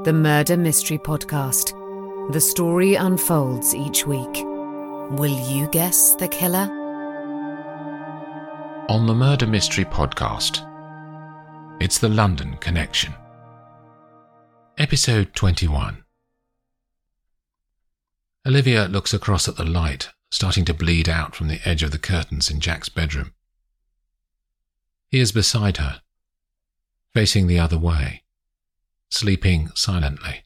the Murder Mystery Podcast. The story unfolds each week. Will you guess the killer? On the Murder Mystery Podcast, it's the London Connection. Episode 21. Olivia looks across at the light starting to bleed out from the edge of the curtains in Jack's bedroom. He is beside her, facing the other way, sleeping silently.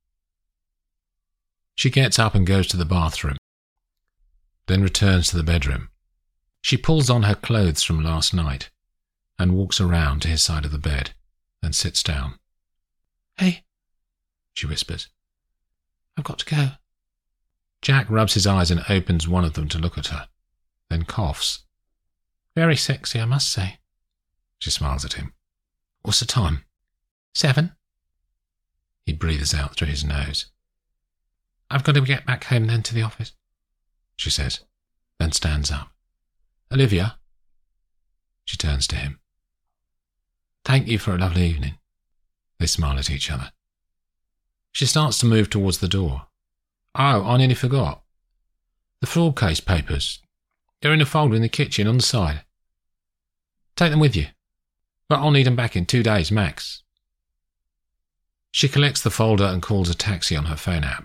She gets up and goes to the bathroom, then returns to the bedroom. She pulls on her clothes from last night and walks around to his side of the bed, then sits down. "Hey," she whispers. "I've got to go." Jack rubs his eyes and opens one of them to look at her, then coughs. "Very sexy, I must say." She smiles at him. "What's the time?" 7. He breathes out through his nose. "I've got to get back home then to the office," she says, then stands up. "Olivia?" She turns to him. "Thank you for a lovely evening." They smile at each other. She starts to move towards the door. "Oh, I nearly forgot. The fraud case papers. They're in a folder in the kitchen on the side. Take them with you, but I'll need them back in 2 days max." She collects the folder and calls a taxi on her phone app.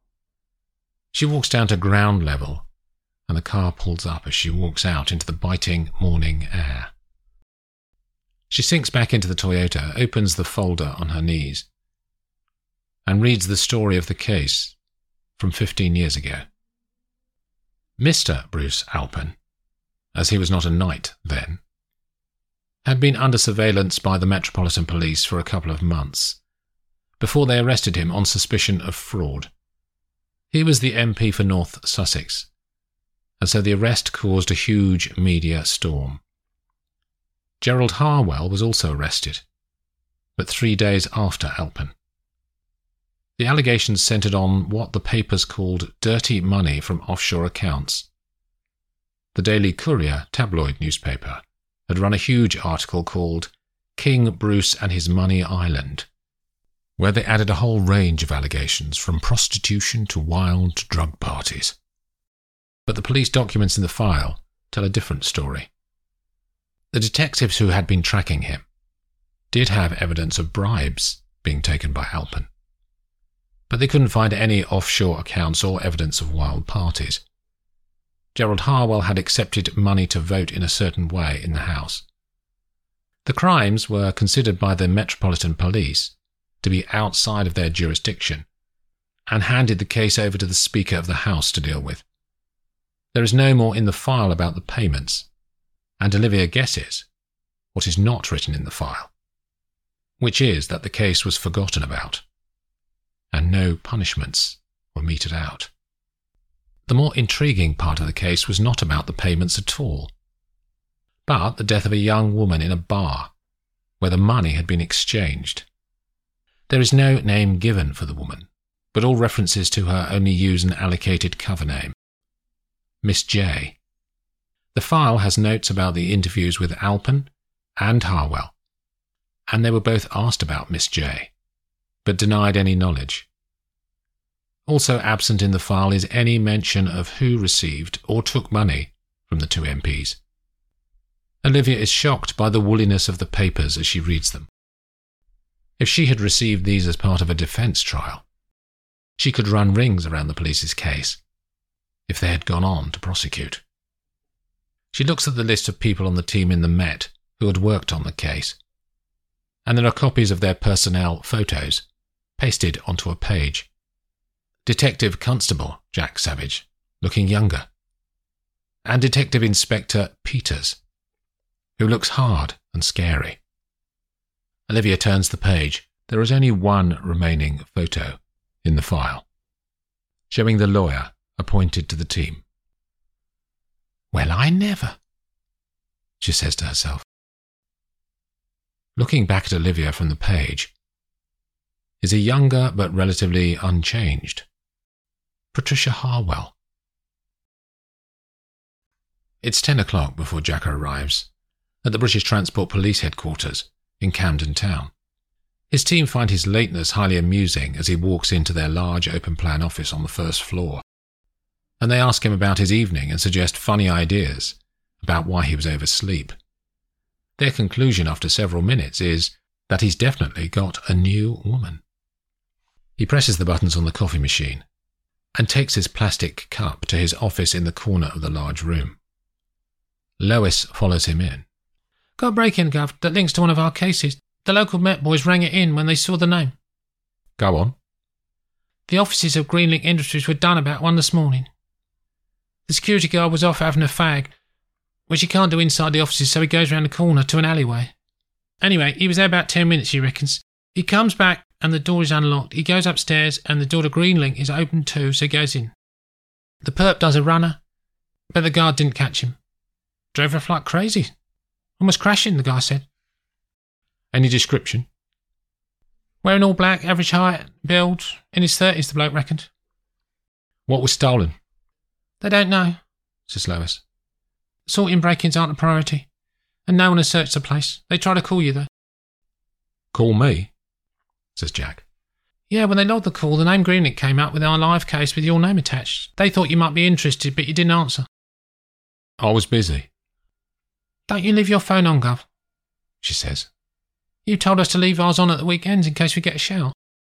She walks down to ground level, and the car pulls up as she walks out into the biting morning air. She sinks back into the Toyota, opens the folder on her knees, and reads the story of the case from 15 years ago. Mr. Bruce Alpen, as he was not a knight then, had been under surveillance by the Metropolitan Police for a couple of months, before they arrested him on suspicion of fraud. He was the MP for North Sussex, and so the arrest caused a huge media storm. Gerald Harwell was also arrested, but 3 days after Alpen. The allegations centred on what the papers called dirty money from offshore accounts. The Daily Courier tabloid newspaper had run a huge article called King Bruce and His Money Island, where they added a whole range of allegations from prostitution to wild drug parties. But the police documents in the file tell a different story. The detectives who had been tracking him did have evidence of bribes being taken by Alpen, but they couldn't find any offshore accounts or evidence of wild parties. Gerald Harwell had accepted money to vote in a certain way in the House. The crimes were considered by the Metropolitan Police to be outside of their jurisdiction, and handed the case over to the Speaker of the House to deal with. There is no more in the file about the payments, and Olivia guesses what is not written in the file, which is that the case was forgotten about, and no punishments were meted out. The more intriguing part of the case was not about the payments at all, but the death of a young woman in a bar, where the money had been exchanged. There is no name given for the woman, but all references to her only use an allocated cover name, Miss J. The file has notes about the interviews with Alpen and Harwell, and they were both asked about Miss J, but denied any knowledge. Also absent in the file is any mention of who received or took money from the 2 MPs. Olivia is shocked by the woolliness of the papers as she reads them. If she had received these as part of a defence trial, she could run rings around the police's case if they had gone on to prosecute. She looks at the list of people on the team in the Met who had worked on the case, and there are copies of their personnel photos pasted onto a page. Detective Constable Jack Savage, looking younger, and Detective Inspector Peters, who looks hard and scary. Olivia turns the page. There is only one remaining photo in the file, showing the lawyer appointed to the team. "Well, I never," she says to herself. Looking back at Olivia from the page is a younger but relatively unchanged Patricia Harwell. It's 10 o'clock before Jack arrives at the British Transport Police headquarters in Camden Town. His team find his lateness highly amusing as he walks into their large open-plan office on the first floor, and they ask him about his evening and suggest funny ideas about why he was oversleep. Their conclusion after several minutes is that he's definitely got a new woman. He presses the buttons on the coffee machine and takes his plastic cup to his office in the corner of the large room. Lois follows him in. Got a break-in, Gov, that links to one of our cases. The local Met boys rang it in when they saw the name. Go on. The offices of Greenlink Industries were done about 1 this morning. The security guard was off having a fag, which he can't do inside the offices, so he goes round the corner to an alleyway. Anyway, he was there about 10 minutes, he reckons. He comes back and the door is unlocked. He goes upstairs and the door to Greenlink is open too, so he goes in. The perp does a runner, but the guard didn't catch him. Drove off like crazy. Almost crashing, the guy said. Any description? Wearing all black, average height, build, in his 30s, the bloke reckoned. What was stolen? They don't know, says Lois. Sorting break-ins aren't a priority, and no one has searched the place. They try to call you, though. Call me? Says Jack. Yeah, when they logged the call, the name Greenlink came up with our live case with your name attached. They thought you might be interested, but you didn't answer. I was busy. Don't you leave your phone on, Gov, she says. You told us to leave ours on at the weekends in case we get a shout.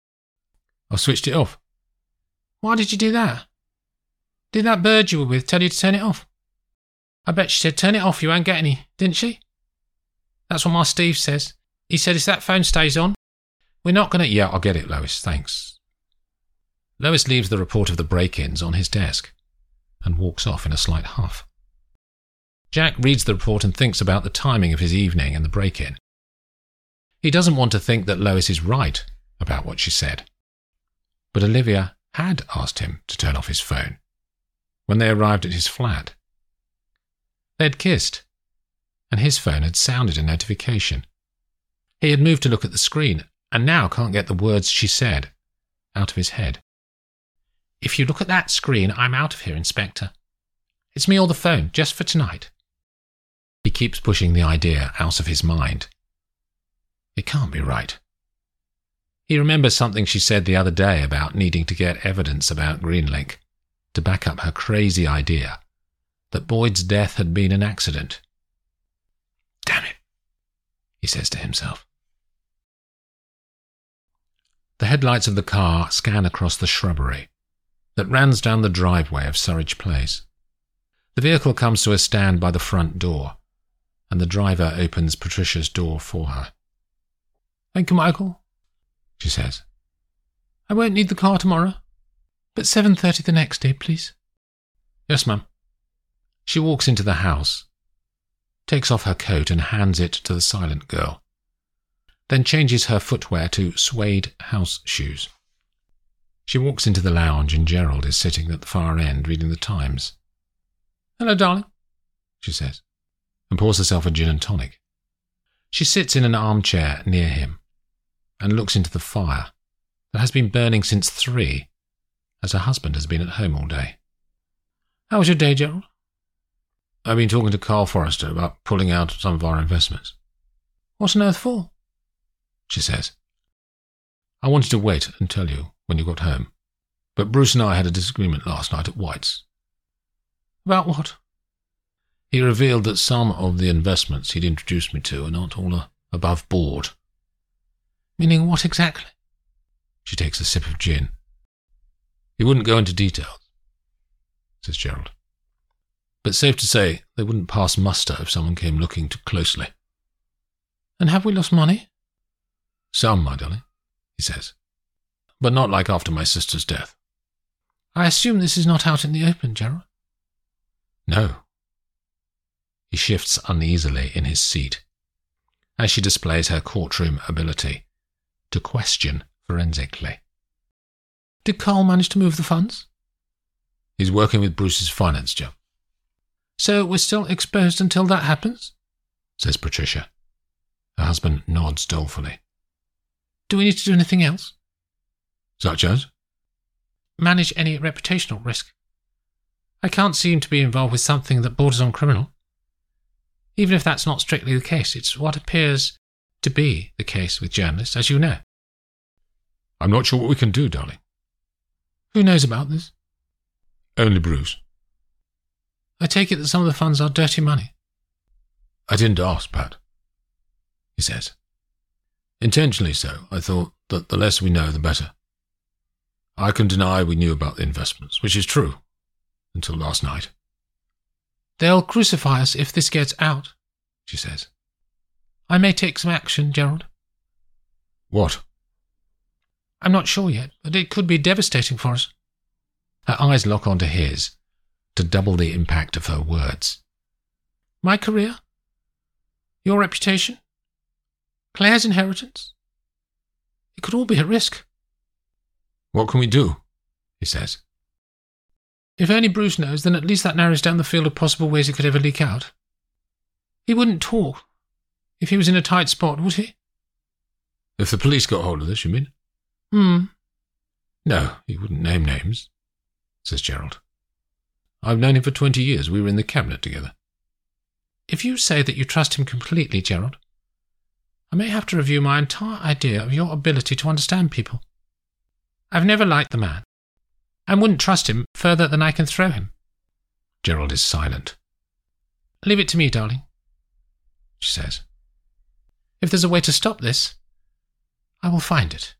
I switched it off. Why did you do that? Did that bird you were with tell you to turn it off? I bet she said, turn it off, you won't get any, didn't she? That's what my Steve says. He said if that phone stays on, we're not going to... Yeah, I'll get it, Lois, thanks. Lois leaves the report of the break-ins on his desk and walks off in a slight huff. Jack reads the report and thinks about the timing of his evening and the break-in. He doesn't want to think that Lois is right about what she said. But Olivia had asked him to turn off his phone when they arrived at his flat. They had kissed, and his phone had sounded a notification. He had moved to look at the screen, and now can't get the words she said out of his head. If you look at that screen, I'm out of here, Inspector. It's me or the phone, just for tonight. He keeps pushing the idea out of his mind. It can't be right. He remembers something she said the other day about needing to get evidence about Greenlink to back up her crazy idea that Boyd's death had been an accident. Damn it, he says to himself. The headlights of the car scan across the shrubbery that runs down the driveway of Surridge Place. The vehicle comes to a stand by the front door, and the driver opens Patricia's door for her. Thank you, Michael, she says. I won't need the car tomorrow, but 7:30 the next day, please. Yes, ma'am. She walks into the house, takes off her coat and hands it to the silent girl, then changes her footwear to suede house shoes. She walks into the lounge and Gerald is sitting at the far end reading the Times. Hello, darling, she says, and pours herself a gin and tonic. She sits in an armchair near him and looks into the fire that has been burning since 3, as her husband has been at home all day. How was your day, Gerald? I've been talking to Carl Forrester about pulling out some of our investments. What on earth for? She says. I wanted to wait and tell you when you got home, but Bruce and I had a disagreement last night at White's. About what? He revealed that some of the investments he'd introduced me to are not all above board. Meaning what exactly? She takes a sip of gin. He wouldn't go into details, says Gerald. But safe to say they wouldn't pass muster if someone came looking too closely. And have we lost money? Some, my darling, he says. But not like after my sister's death. I assume this is not out in the open, Gerald? No. He shifts uneasily in his seat as she displays her courtroom ability to question forensically. Did Carl manage to move the funds? He's working with Bruce's finance job. So we're still exposed until that happens? Says Patricia. Her husband nods dolefully. Do we need to do anything else? Such as? Manage any reputational risk. I can't seem to be involved with something that borders on criminal. Even if that's not strictly the case, it's what appears to be the case with journalists, as you know. I'm not sure what we can do, darling. Who knows about this? Only Bruce. I take it that some of the funds are dirty money. I didn't ask, Pat, he says. Intentionally so. I thought that the less we know, the better. I can deny we knew about the investments, which is true, until last night. They'll crucify us if this gets out, she says. I may take some action, Gerald. What? I'm not sure yet, but it could be devastating for us. Her eyes lock onto his, to double the impact of her words. My career? Your reputation? Claire's inheritance? It could all be at risk. What can we do? He says. If only Bruce knows, then at least that narrows down the field of possible ways it could ever leak out. He wouldn't talk if he was in a tight spot, would he? If the police got hold of this, you mean? No, he wouldn't name names, says Gerald. I've known him for 20 years. We were in the cabinet together. If you say that you trust him completely, Gerald, I may have to review my entire idea of your ability to understand people. I've never liked the man, and wouldn't trust him further than I can throw him. Gerald is silent. Leave it to me, darling, she says. If there's a way to stop this, I will find it.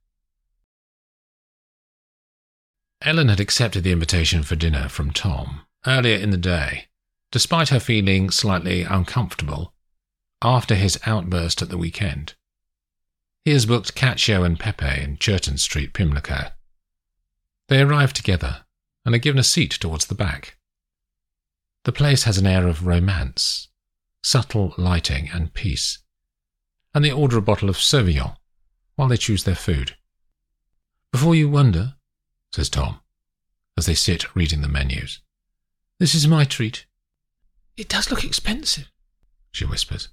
Ellen had accepted the invitation for dinner from Tom earlier in the day, despite her feeling slightly uncomfortable after his outburst at the weekend. He has booked Cacio and Pepe in Churton Street, Pimlico. They arrive together and are given a seat towards the back. The place has an air of romance, subtle lighting and peace, and they order a bottle of Sauvignon while they choose their food. Before you wonder, says Tom, as they sit reading the menus, this is my treat. It does look expensive, she whispers.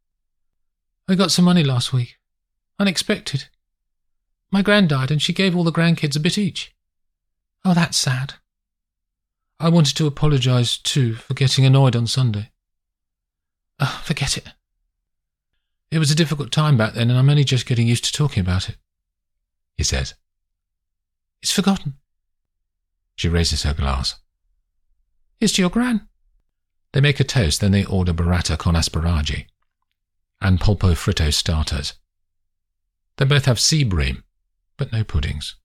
I got some money last week. Unexpected. My gran died and she gave all the grandkids a bit each. Oh, that's sad. I wanted to apologise, too, for getting annoyed on Sunday. Forget it. It was a difficult time back then and I'm only just getting used to talking about it, he says. It's forgotten. She raises her glass. Here's to your gran. They make a toast, then they order burrata con asparagi and polpo fritto starters. They both have sea bream, but no puddings.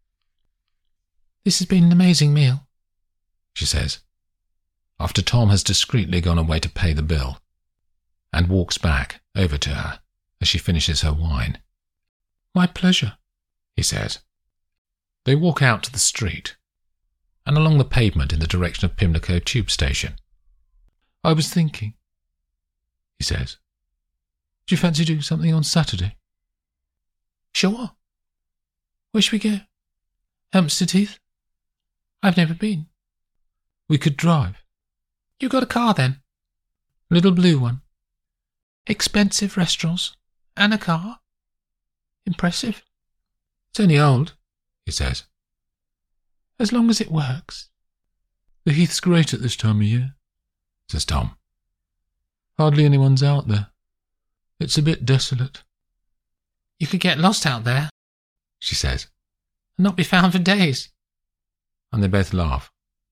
This has been an amazing meal, she says, after Tom has discreetly gone away to pay the bill, and walks back over to her as she finishes her wine. My pleasure, he says. They walk out to the street and along the pavement in the direction of Pimlico tube station. I was thinking, he says. Do you fancy doing something on Saturday? Sure. Where should we go? Hampstead Heath? I've never been. We could drive. You got a car then? Little blue one. Expensive restaurants and a car? Impressive. It's only old, he says. As long as it works. The Heath's great at this time of year, says Tom. Hardly anyone's out there. It's a bit desolate. You could get lost out there, she says, and not be found for days. And they both laugh.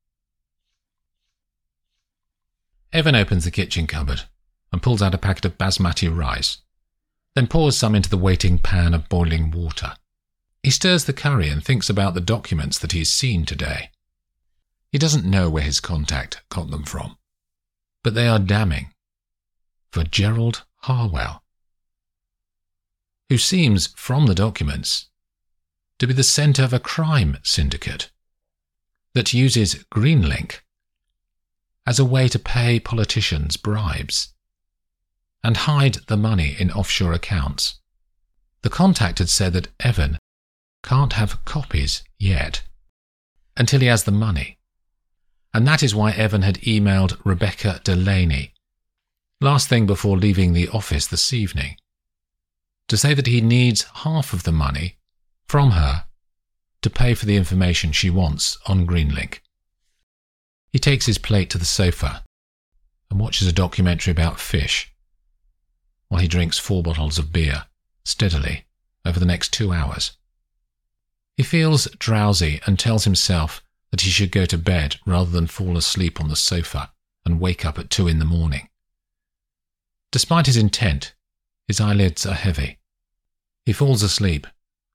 Evan opens the kitchen cupboard and pulls out a packet of basmati rice, then pours some into the waiting pan of boiling water. He stirs the curry and thinks about the documents that he's seen today. He doesn't know where his contact got them from, but they are damning for Gerald Harwell, who seems, from the documents, to be the centre of a crime syndicate that uses Greenlink as a way to pay politicians bribes and hide the money in offshore accounts. The contact had said that Evan can't have copies yet until he has the money, and that is why Evan had emailed Rebecca Delaney last thing before leaving the office this evening to say that he needs half of the money from her to pay for the information she wants on Greenlink. He takes his plate to the sofa and watches a documentary about fish while he drinks 4 bottles of beer steadily, over the next 2 hours. He feels drowsy and tells himself that he should go to bed rather than fall asleep on the sofa and wake up at 2 in the morning. Despite his intent, his eyelids are heavy. He falls asleep.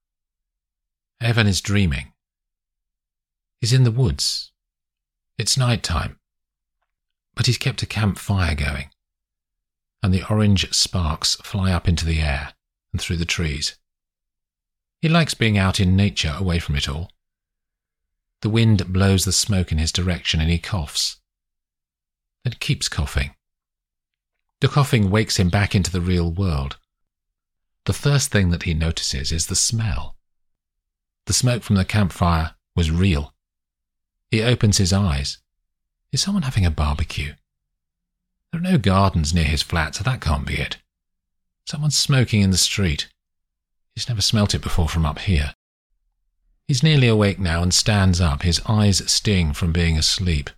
Evan is dreaming. He's in the woods. It's night time. But he's kept a campfire going, and the orange sparks fly up into the air and through the trees. He likes being out in nature away from it all. The wind blows the smoke in his direction and he coughs. Then keeps coughing. The coughing wakes him back into the real world. The first thing that he notices is the smell. The smoke from the campfire was real. He opens his eyes. Is someone having a barbecue? There are no gardens near his flat, so that can't be it. Someone's smoking in the street. He's never smelt it before from up here. He's nearly awake now and stands up, his eyes sting from being asleep.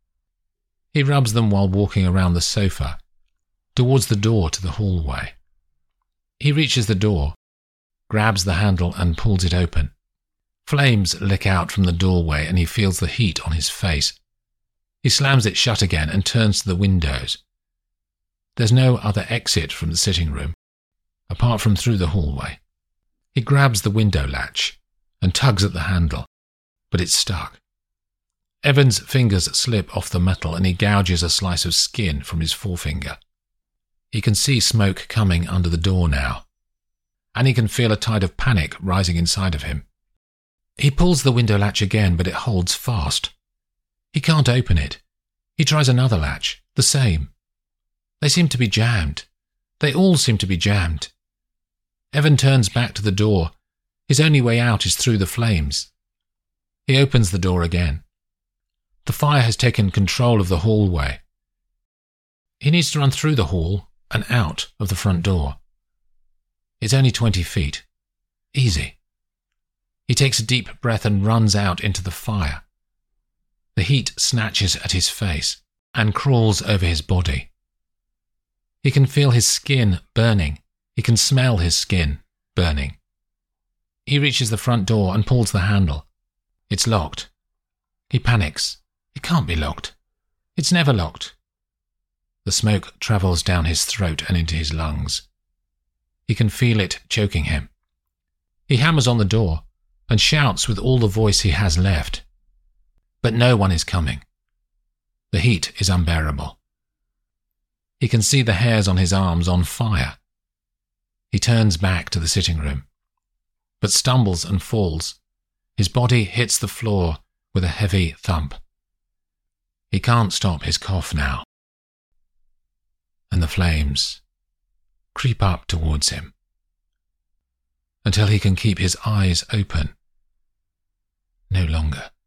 He rubs them while walking around the sofa, towards the door to the hallway. He reaches the door, grabs the handle and pulls it open. Flames lick out from the doorway and he feels the heat on his face. He slams it shut again and turns to the windows. There's no other exit from the sitting room, apart from through the hallway. He grabs the window latch and tugs at the handle, but it's stuck. Evan's fingers slip off the metal and he gouges a slice of skin from his forefinger. He can see smoke coming under the door now, and he can feel a tide of panic rising inside of him. He pulls the window latch again, but it holds fast. He can't open it. He tries another latch, the same. They seem to be jammed. They all seem to be jammed. Evan turns back to the door. His only way out is through the flames. He opens the door again. The fire has taken control of the hallway. He needs to run through the hall and out of the front door. It's only 20 feet. Easy. He takes a deep breath and runs out into the fire. The heat snatches at his face and crawls over his body. He can feel his skin burning. He can smell his skin burning. He reaches the front door and pulls the handle. It's locked. He panics. It can't be locked. It's never locked. The smoke travels down his throat and into his lungs. He can feel it choking him. He hammers on the door and shouts with all the voice he has left. But no one is coming. The heat is unbearable. He can see the hairs on his arms on fire. He turns back to the sitting room, but stumbles and falls. His body hits the floor with a heavy thump. He can't stop his cough now. And the flames creep up towards him until he can keep his eyes open no longer.